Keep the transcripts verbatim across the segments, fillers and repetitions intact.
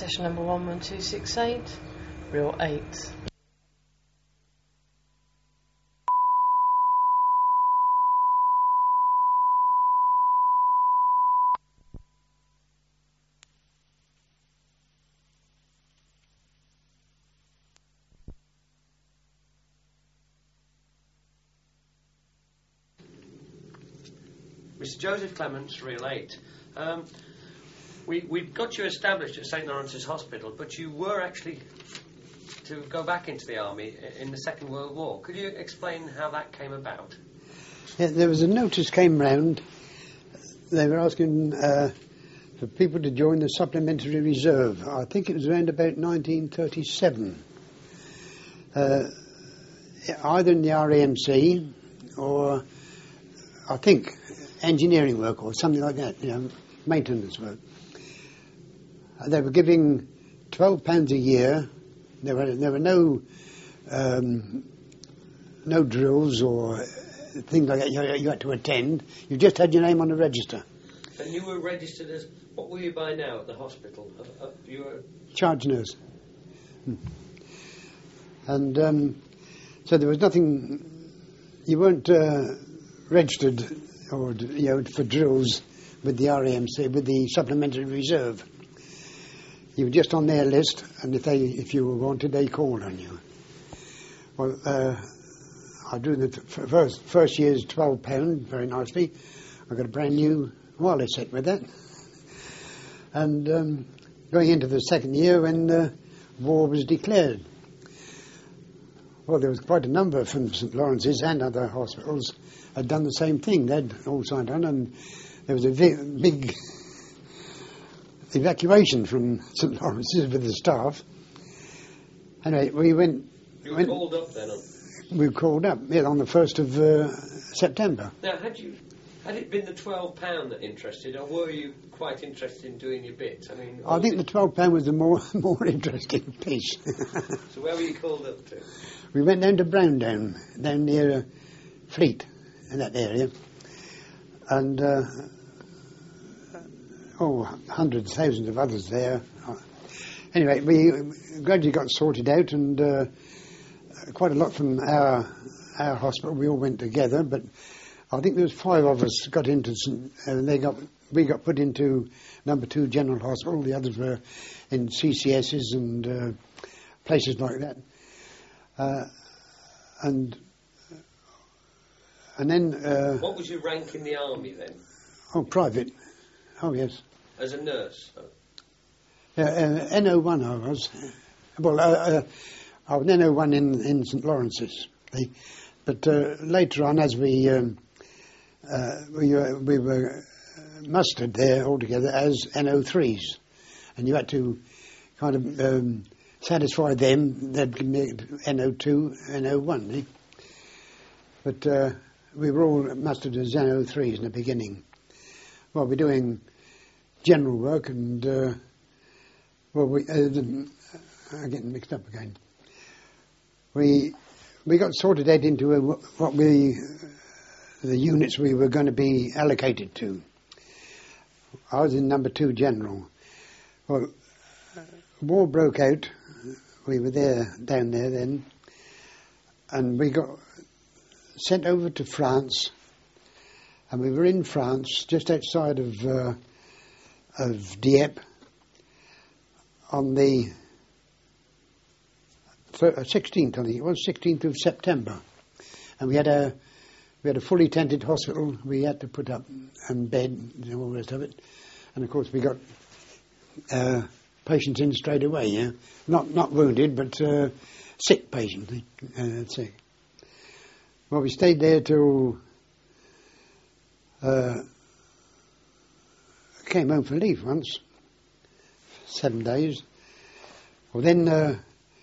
Session number one one two six eight, reel eight. Mister Joseph Clements, reel eight. Um, we, we've got you established at Saint Lawrence's Hospital, but you were actually to go back into the army in the Second World War. Could you explain how that came about? Yeah, there was a notice came round. They were asking uh, for people to join the Supplementary Reserve. I think it was around about nineteen thirty-seven. Uh, either in the R A M C or, I think, engineering work or something like that, you know, maintenance work. Uh, they were giving twelve pounds a year. There were there were no um, no drills or things like that you, you had to attend. You just had your name on the register. And you were registered as, what were you by now at the hospital? Uh, uh, you were charge nurse. Hmm. And um, so there was nothing. You weren't uh, registered or, you know, for drills with the R A M C, with the Supplementary Reserve. You were just on their list, and if they, if you were wanted, they called on you. Well, uh, I drew the f- first first year's twelve pound very nicely. I got a brand new wireless set with that, and um, going into the second year when uh, war was declared. Well, there was quite a number from Saint Lawrence's and other hospitals had done the same thing. They'd all signed on, and there was a vi- big evacuation from Saint Lawrence's with the staff. Anyway, we went... You were went, called up then? On... We were called up, yeah, on the first of uh, September. Now, had you... Had it been the twelve pound that interested, or were you quite interested in doing your bit? I mean, I think it... the twelve pound was the more more interesting piece. So where were you called up to? We went down to Browndown, down near uh, Fleet, in that area. And, uh, oh, hundreds, thousands of others there. Anyway, we gradually got sorted out, and uh, quite a lot from our our hospital. We all went together, but I think there was five of us got into, and they got we got put into number two General Hospital. The others were in C C S's and uh, places like that. Uh, and and then. Uh, what was your rank in the army then? Oh, private. Oh, yes. As a nurse. Oh. Uh, uh, N O one I was. Well, uh, uh, I was N O one in in Saint Lawrence's. They, but uh, later on, as we um, uh, we uh, we were mustered there altogether as N O threes, and you had to kind of um, satisfy them. They'd make N O two, N O one. Eh? But uh, we were all mustered as N O threes in the beginning. Well, we're doing general work, and uh, well, we uh, I'm getting mixed up again. We we got sorted out into a, what we the units we were going to be allocated to. I was in number two general. Well, war broke out. We were there down there then, and we got sent over to France. And we were in France, just outside of uh, of Dieppe, on the sixteenth, I think it was, sixteenth of September. And we had a we had a fully tented hospital. We had to put up a bed and all the rest of it. And of course we got uh, patients in straight away. Yeah, not not wounded, but uh, sick patients. Uh, sick. Well, we stayed there till. Uh, came home for leave once, seven days. Well, then uh,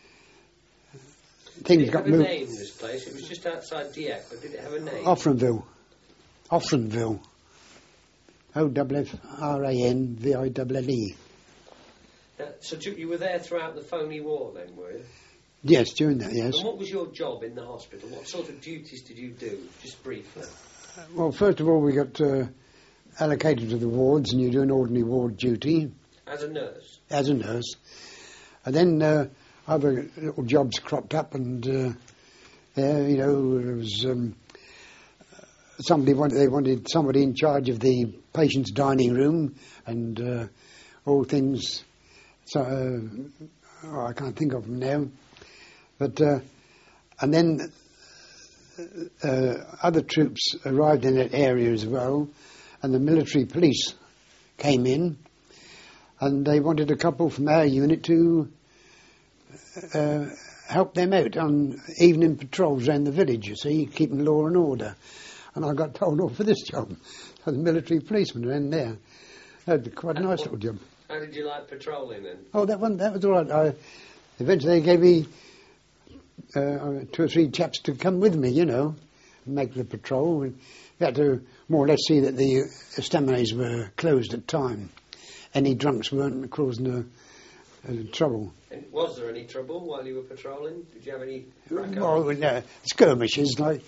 things did it got have moved. A name, this place? It was just outside Dieppe, but did it have a name? Offranville. Offranville. O W F R A N V I L L E. Uh, so you were there throughout the phony war then, were you? Yes, during that, yes. And what was your job in the hospital? What sort of duties did you do, just briefly? Well, first of all, we got uh, allocated to the wards, and you do an ordinary ward duty. As As a nurse? As a nurse. And then uh, other little jobs cropped up, and uh, there, you know, there was um, somebody wanted, they wanted somebody in charge of the patient's dining room and uh, all things. So uh, oh, I can't think of them now. But uh, and then uh, other troops arrived in that area as well, and the military police came in, and they wanted a couple from our unit to uh, help them out on evening patrols around the village, you see, keeping law and order. And I got told off for this job. So the military policemen around there. That was quite a nice little job. How did you like patrolling then? Oh, that one, that was all right. I, eventually they gave me uh, two or three chaps to come with me, you know, and make the patrol. We had to more or less see that the estaminays were closed at time. Any drunks weren't causing a, a trouble. And was there any trouble while you were patrolling? Did you have any crack up? Well, no, skirmishes, like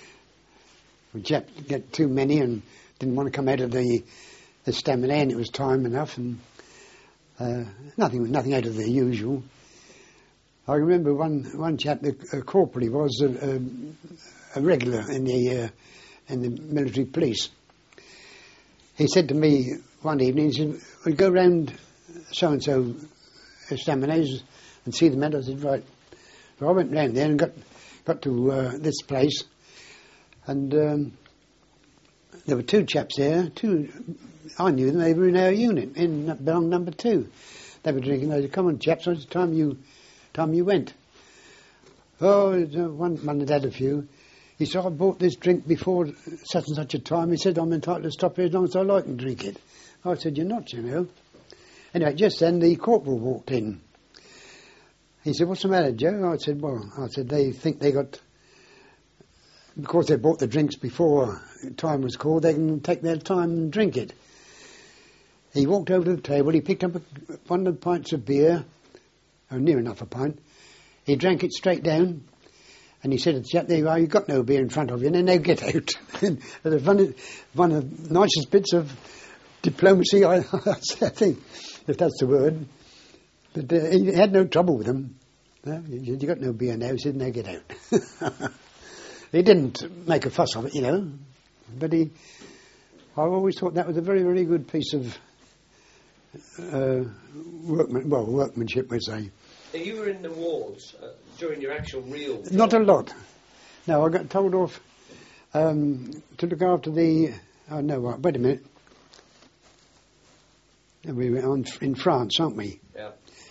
we just get too many and didn't want to come out of the estaminet, and it was time enough, and uh, nothing nothing out of the usual. I remember one one chap, the uh, corporal, he was a, a, a regular in the uh, in the military police. He said to me one evening, he said, "We go round so and so estaminets and see the men." I said, "Right." So I went round there and got got to uh, this place, and um, there were two chaps there. Two, I knew them. They were in our unit in belong number two. They were drinking. They said, "Come on, chaps, what's the time you time you went?" Oh, one one had had a few. He said, "I bought this drink before such and such a time." He said, "I'm entitled to stop here as long as I like and drink it." I said, "You're not, you know." Anyway, just then the corporal walked in. He said, "What's the matter, Joe?" I said, "Well," I said, "they think they got, because they bought the drinks before time was called, they can take their time and drink it." He walked over to the table, he picked up a, one of the pints of beer, or near enough a pint. He drank it straight down, and he said to the chap, "There you are, you've got no beer in front of you, and now get out." And that's one, one of the nicest bits of diplomacy, I, I think, if that's the word. But uh, he had no trouble with them. No, he said, "You got no beer now." He said, "Now get out." He didn't make a fuss of it, you know. But he, I always thought that was a very, very good piece of uh, workman, well, workmanship, we'd say. Now, you were in the wards uh, during your actual real job. Not a lot. No, I got told off um, to look after the. Oh no, wait a minute. We were on in France, aren't we? Yeah.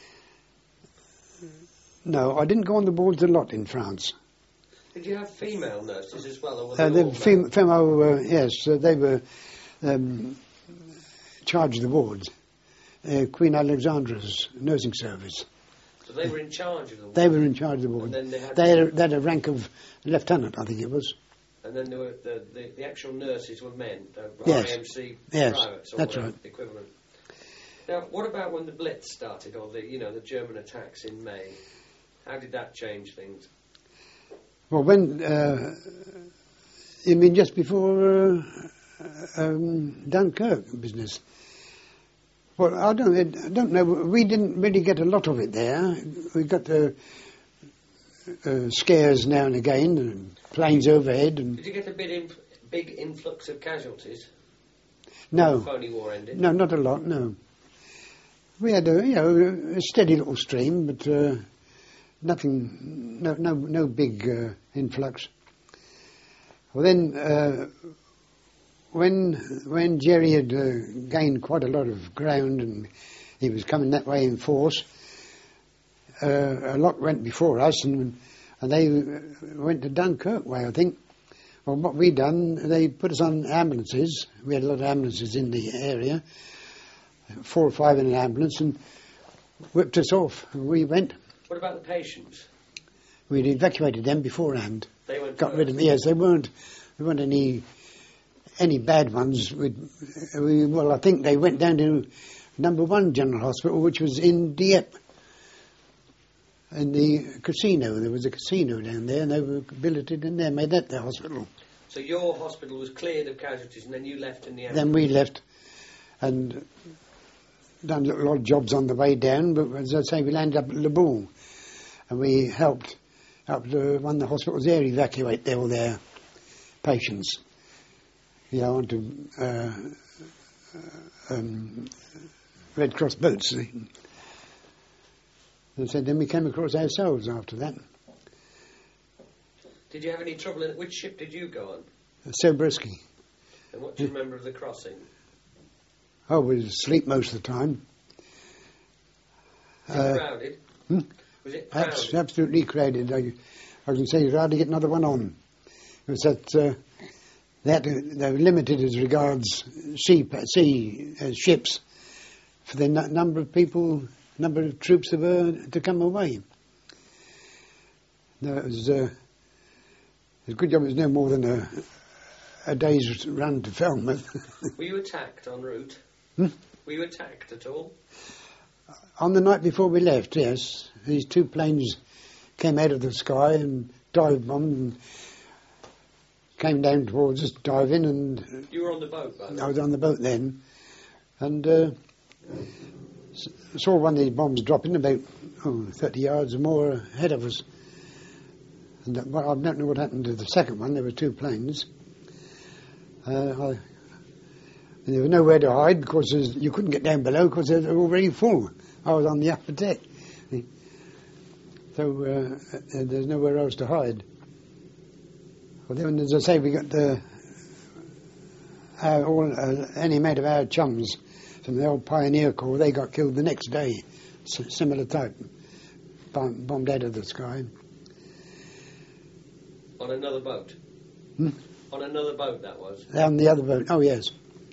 No, I didn't go on the wards a lot in France. Did you have female nurses as well? Or were Uh, they the all fem- male? female, uh, yes, uh, they were um, charge of the wards. Uh, Queen Alexandra's nursing service. So they were in charge of the wards? They were in charge of the ward. And then they had, they, had a, they had a rank of lieutenant, I think it was. And then there were the, the, the actual nurses were men, uh, Yes. R A M C Yes, privates, or that's whatever, right. the equivalent. Now, what about when the Blitz started, or the you know the German attacks in May? How did that change things? Well, when, uh, you mean just before uh, um, Dunkirk business? Well, I don't, I don't know. We didn't really get a lot of it there. We got the uh, scares now and again, and planes overhead. And Did you get a big, inf- big influx of casualties? no, When the phony war ended? no, not a lot. No, we had a you know a steady little stream, but uh, nothing, no, no, no big uh, influx. Well, then. Uh, When when Jerry had uh, gained quite a lot of ground and he was coming that way in force, uh, a lot went before us, and and they went to Dunkirk way, I think. Well, what we done, they put us on ambulances. We had a lot of ambulances in the area, four or five in an ambulance, and whipped us off. We went. What about the patients? We'd evacuated them beforehand. They went Got first. rid of them. Yes, they weren't. There weren't any. Any bad ones, we'd, we, well, I think they went down to number one General Hospital, which was in Dieppe, in the casino. There was a casino down there, and they were billeted in there, made that the hospital. So your hospital was cleared of casualties, and then you left in the ambulance? Then we left, and done a lot of jobs on the way down, but as I say, we landed up at Le Bourg, and we helped helped uh, one of the hospitals there evacuate their, all their patients. Yeah, onto uh, um, Red Cross boats. And so then we came across ourselves after that. Did you have any trouble in which ship did you go on? Sobrisky. And what do you remember of the crossing? Oh, we was asleep most of the time. Was it Uh, crowded? hmm? Was it crowded? Abs- absolutely crowded. I, I can say you'd hardly get another one on. It was that uh, that uh, they were limited as regards sea sea uh, ships for the n- number of people, number of troops that were to come away. No, it was uh, it was a good job. It was no more than a a day's run to Falmouth. Were you attacked en route? Hmm? Were you attacked at all? On the night before we left, yes, these two planes came out of the sky and dive bombed and came down towards us, diving, and You were on the boat, by the way. I was on the boat then, and uh, s- saw one of these bombs dropping about oh, thirty yards or more ahead of us. And uh, well, I don't know what happened to the second one. There were two planes. Uh, I, and there was nowhere to hide because there's- you couldn't get down below because they were already full. I was on the upper deck. So uh, uh, there's nowhere else to hide. Well, then, as I say, we got the our, all uh, any amount of our chums from the old Pioneer Corps. They got killed the next day, S- similar type, bomb, bombed out of the sky. On another boat? Hmm? On another boat, that was? On the other boat. Oh yes.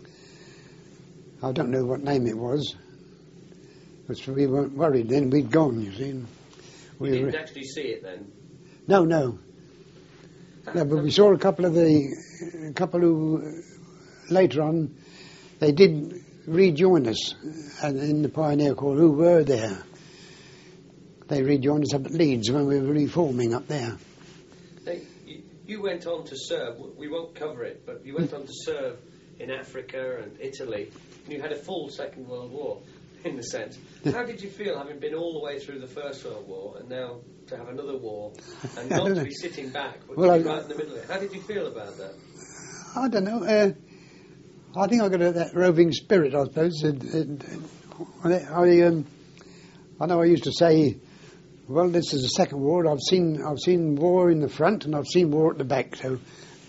I don't know what name it was. But we weren't worried then. We'd gone, you see. We You didn't were, actually see it then? no, no. No, but we saw a couple of the, a couple who, uh, later on, they did rejoin us uh, in the Pioneer Corps, who were there. They rejoined us up at Leeds when we were reforming up there. They, you, you went on to serve, we won't cover it, but you went on to serve in Africa and Italy, and you had a full Second World War, in a sense. How did you feel, having been all the way through the First World War, and now to have another war, and not to be sitting back, but Well, to be I- right in the middle of it? How did you feel about that? I don't know. Uh, I think I got a, that roving spirit, I suppose. It, it, it, I, um, I know I used to say, well, this is the Second War. I've seen I've seen war in the front and I've seen war at the back. So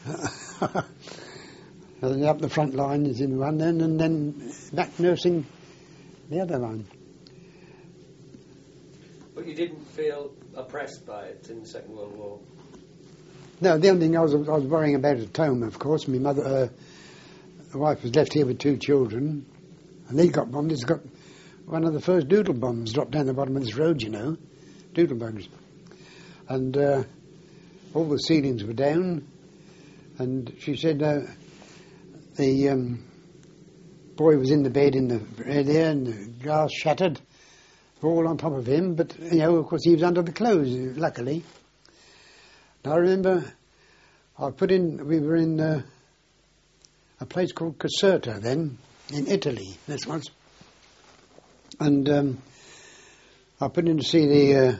and up the front line is in one end, and then back nursing the other line. But you didn't feel oppressed by it in the Second World War? No, the only thing I was I was worrying about at home, of course. My mother, uh, the wife was left here with two children, and they got bombed. It's got one of the first doodle bombs dropped down the bottom of this road, you know, doodle bugs, and uh, all the ceilings were down. And she said uh, the um, boy was in the bed in the there, and the glass shattered, all on top of him. But you know, of course, he was under the clothes, luckily. Now, I remember I put in, we were in uh, a place called Caserta then, in Italy, this was. And um, I put in to see the uh,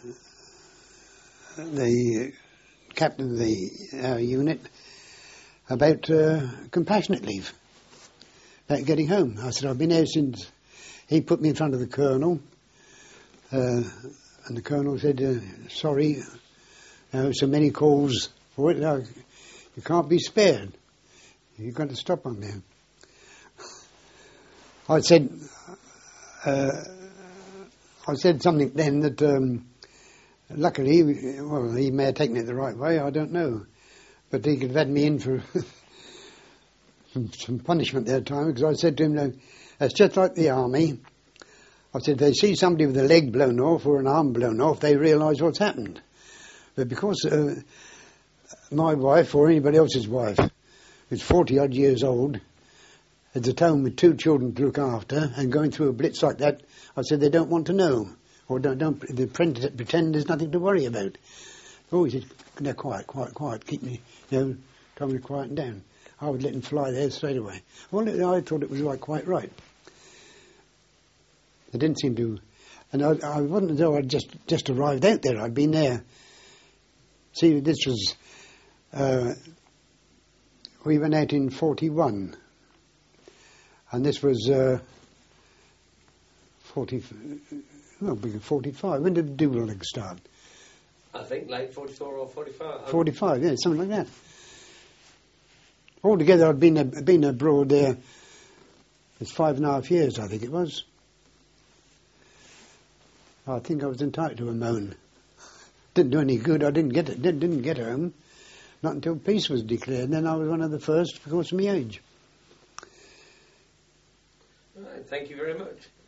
the captain of the uh, unit about uh, compassionate leave, about getting home. I said, I've been here since, he put me in front of the colonel, uh, and the colonel said, uh, sorry, Uh, so many calls for it. Uh, you can't be spared. You've got to stop on there. I said, uh, I said something then that, um, luckily, well, he may have taken it the right way. I don't know, but he could have had me in for some, some punishment that time, because I said to him, no, it's just like the army. I said, they see somebody with a leg blown off or an arm blown off, they realise what's happened. But because uh, my wife, or anybody else's wife, who's forty odd years old, is at home with two children to look after, and going through a blitz like that, I said they don't want to know, or don't, don't they pretend, pretend there's nothing to worry about. Oh, he said, no, quiet, quiet, quiet, keep me, you know, tell me to quieten down. I would let them fly there straight away. Well, I thought it was like quite right. They didn't seem to... And I, I wasn't as though I'd just, just arrived out there. I'd been there. See, this was... Uh, we went out in forty-one. And this was... Uh, forty... Well, forty-five. When did the Dougal start? I think late forty-four or forty-five. forty-five, yeah, something like that. Altogether, I'd been, been abroad there... It's five and a half years, I think it was. I think I was entitled to a moan. Didn't do any good. I didn't get it. Didn't, didn't get home. Not until peace was declared. And then I was one of the first because of my age. All right, thank you very much.